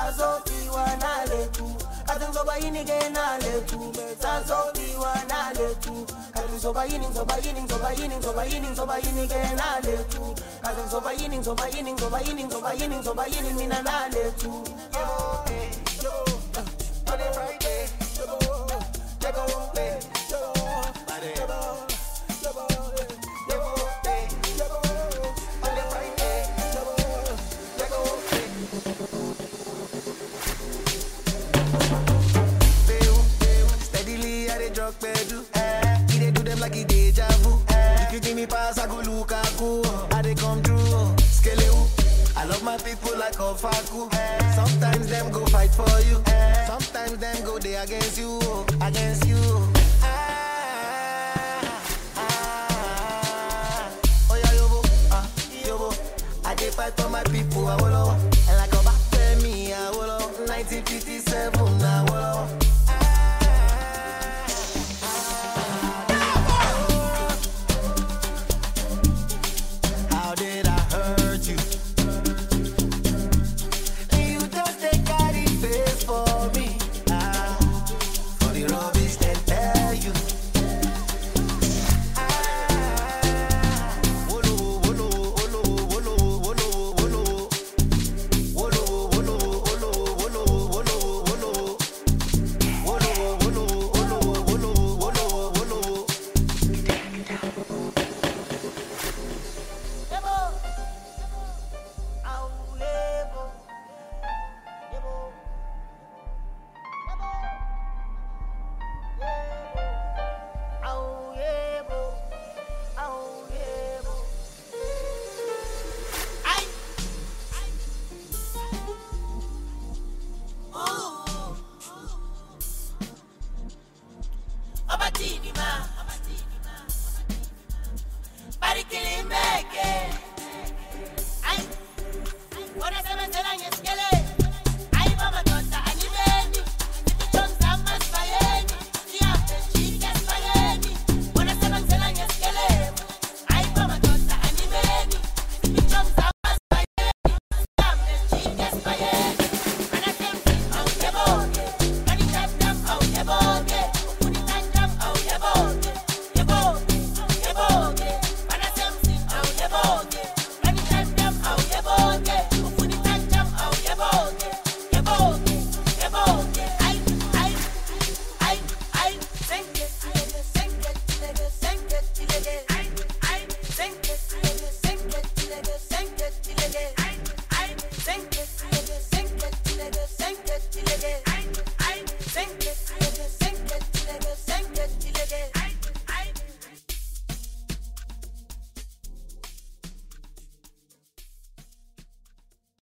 Sasofi wanaletu Katem soba yini ge naletu Sasofi wanaletu Katem soba yini ge naletu Katem soba yini mina naletu On a Friday Take a walk day He dey do them like he deja vu. If you give me pass, I go Lukaku. I dey come through, Skeleu. I love my people like Ofaku. Sometimes them go fight for you. Sometimes them go they against you. Oh yeah, yobo, yobo. I dey fight for my people. I will